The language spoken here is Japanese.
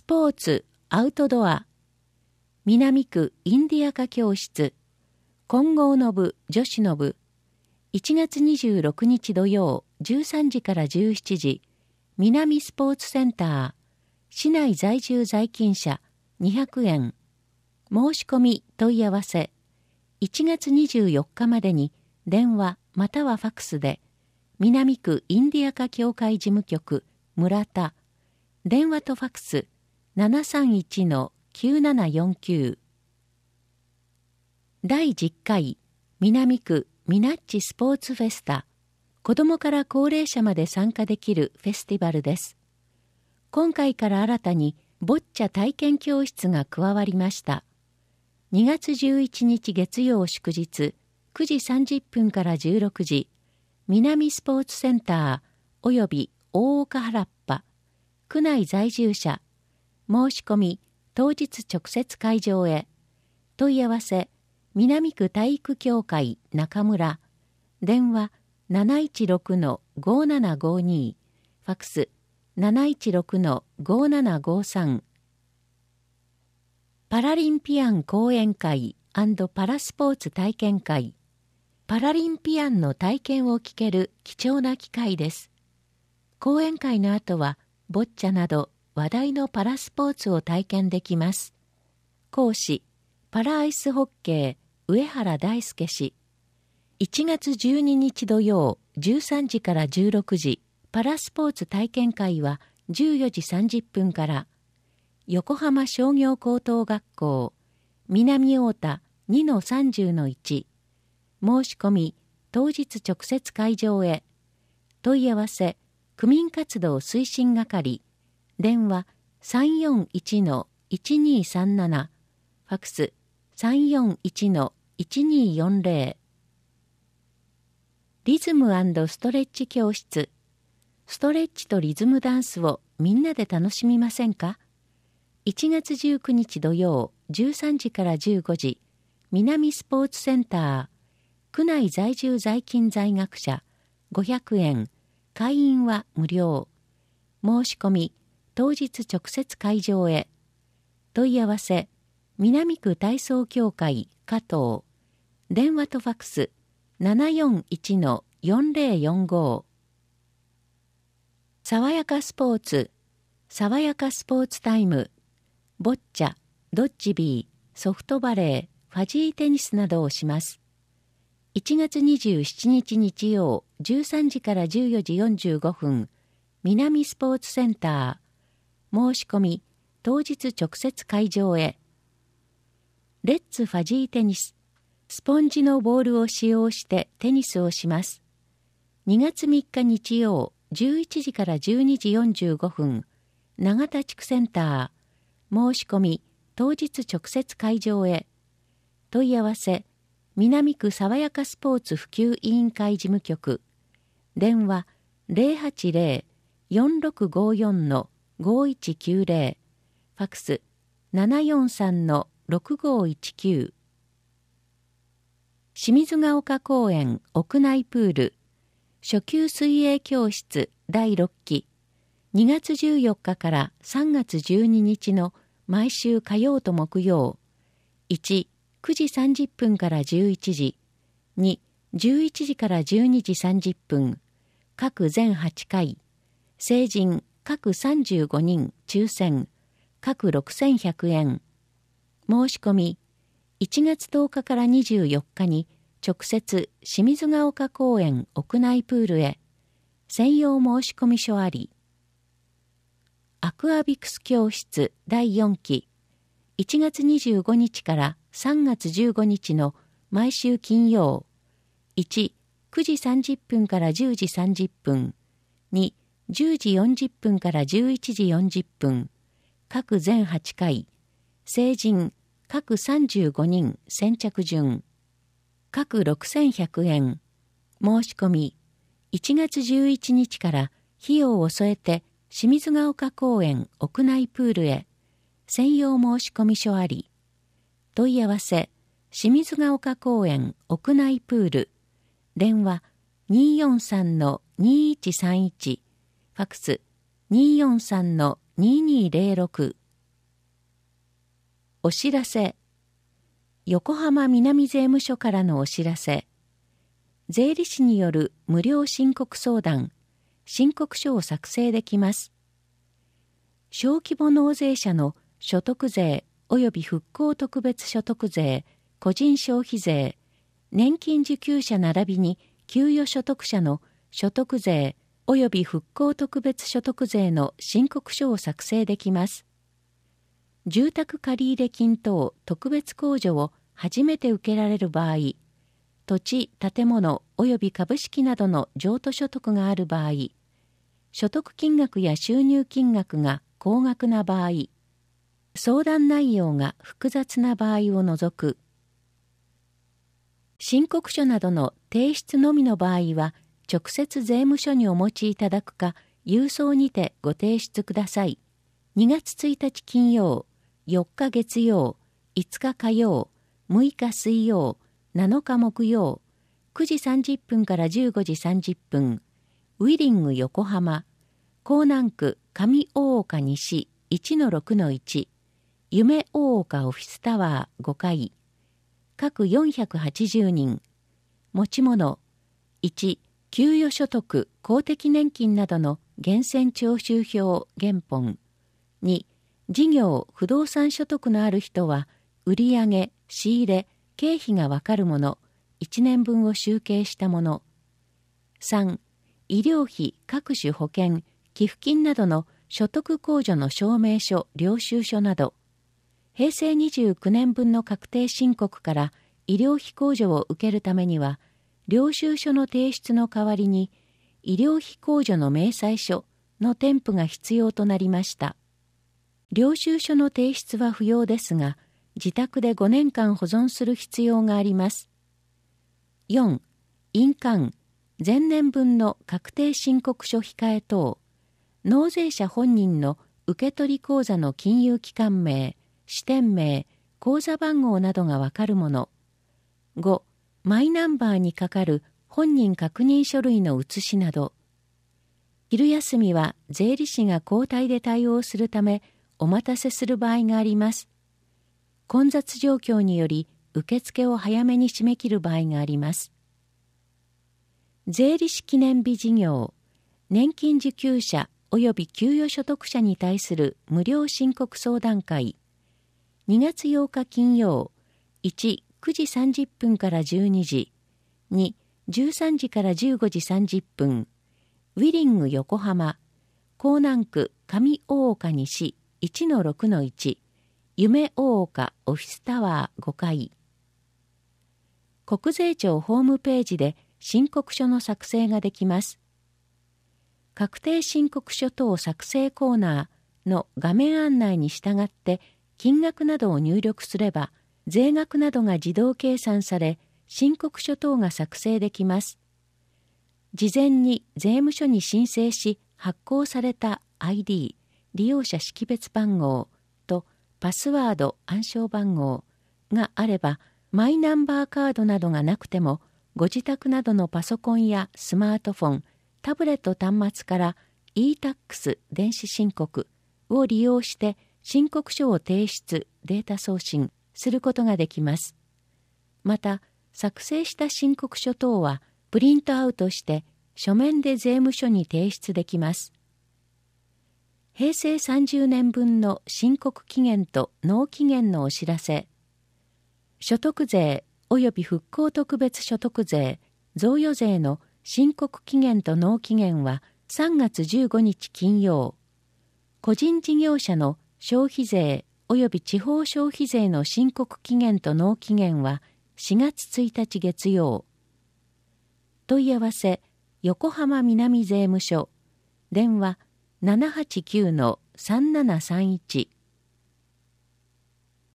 ポーツ、アウトドア、南区インディア科教室、混合の部、女子の部、1月26日土曜13時から17時、南スポーツセンター、市内在住在勤者200円。申し込み問い合わせ、1月24日までに電話またはファクスで、南区インディア科協会事務局、村田、電話とファクス、731-9749。第10回南区ミナッチスポーツフェスタ、子どもから高齢者まで参加できるフェスティバルです。今回から新たにボッチャ体験教室が加わりました。2月11日月曜祝日9時30分から16時、南スポーツセンターおよび大岡原っぱ、区内在住者、申し込み当日直接会場へ。問い合わせ、南区体育協会中村、電話 716-5752、ファクス 716-5753。パラリンピアン講演会&パラスポーツ体験会。パラリンピアンの体験を聞ける貴重な機会です。講演会の後はボッチャなど話題のパラスポーツを体験できます。講師、パラアイスホッケー上原大輔氏。1月12日土曜13時から16時、パラスポーツ体験会は14時30分から、横浜商業高等学校、南太田 2-30-1、申し込み、当日直接会場へ。問い合わせ、区民活動推進係、電話 341-1237、ファクス 341-1240。リズム&ストレッチ教室。ストレッチとリズムダンスをみんなで楽しみませんか？ 1 月19日土曜13時から15時、南スポーツセンター、区内在住在勤在学者500円、会員は無料。申し込み、当日直接会場へ。問い合わせ、南区体操協会加藤、電話とファクス 741-4045。爽やかスポーツ、爽やかスポーツタイム、ボッチャ、ドッジビー、ソフトバレー、ファジーテニスなどをします。1月27日日曜13時から14時45分、南スポーツセンター、申し込み、当日直接会場へ。レッツファジーテニス、スポンジのボールを使用してテニスをします。2月3日日曜11時から12時45分、永田地区センター、申し込み、当日直接会場へ。問い合わせ、南区爽やかスポーツ普及委員会事務局、電話 080-4654-5190、ファクス 743-6519。清水ヶ丘公園屋内プール、初級水泳教室第6期、2月14日から3月12日の毎週火曜と木曜、1、9時30分から11時、2、11時から12時30分、各全8回、成人各35人抽選、各6100円。申し込み、1月10日から24日に直接清水ヶ丘公園屋内プールへ、専用申し込み書あり。アクアビクス教室第4期、1月25日から3月15日の毎週金曜、1、9時30分から10時30分、2、10時40分から11時40分、各全8回、成人各35人先着順、各6100円。申し込み、1月11日から費用を添えて清水ヶ丘公園屋内プールへ、専用申し込み書あり。問い合わせ、清水ヶ丘公園屋内プール、電話 243-2131、ファクス 243-2206。 お知らせ。横浜南税務署からのお知らせ。税理士による無料申告相談、申告書を作成できます。小規模納税者の所得税及び復興特別所得税、個人消費税、年金受給者並びに給与所得者の所得税及び復興特別所得税の申告書を作成できます。住宅借入金等特別控除を初めて受けられる場合、土地、建物及び株式などの譲渡所得がある場合、所得金額や収入金額が高額な場合、相談内容が複雑な場合を除く、申告書などの提出のみの場合は、直接税務署にお持ちいただくか、郵送にてご提出ください。2月1日金曜、4日月曜、5日火曜、6日水曜、7日木曜、9時30分から15時30分、ウィリング横浜、港南区上大岡西 1-6-1、夢大岡オフィスタワー5階、各480人、持ち物、1、給与所得、公的年金などの源泉徴収票原本、2、事業、不動産所得のある人は、売上、仕入れ、経費がわかるもの、1年分を集計したもの。3、医療費、各種保険、寄付金などの所得控除の証明書、領収書など、平成29年分の確定申告から医療費控除を受けるためには、領収書の提出の代わりに、医療費控除の明細書の添付が必要となりました。領収書の提出は不要ですが、自宅で5年間保存する必要があります。4. 印鑑、前年分の確定申告書控え等、納税者本人の受取口座の金融機関名、支店名、口座番号などがわかるもの。5. マイナンバーにかかる本人確認書類の写しなど。昼休みは税理士が交代で対応するためお待たせする場合があります。混雑状況により受付を早めに締め切る場合があります。税理士記念日事業、年金受給者及び給与所得者に対する無料申告相談会、2月8日金曜、1、9時30分から12時、2、13時から15時30分、ウィリング横浜、港南区上大岡西 1-6-1、夢大岡オフィスタワー5階。国税庁ホームページで申告書の作成ができます。確定申告書等作成コーナーの画面案内に従って金額などを入力すれば、税額などが自動計算され、申告書等が作成できます。事前に税務署に申請し発行された ID、利用者識別番号とパスワード暗証番号があれば、マイナンバーカードなどがなくても、ご自宅などのパソコンやスマートフォン、タブレット端末から e-tax 電子申告を利用して申告書を提出、データ送信することができます。また、作成した申告書等はプリントアウトして書面で税務署に提出できます。平成30年分の申告期限と納期限のお知らせ。所得税及び復興特別所得税、贈与税の申告期限と納期限は3月15日金曜。個人事業者の消費税及び地方消費税の申告期限と納期限は4月1日月曜。問い合わせ、横浜南税務署。電話 789-3731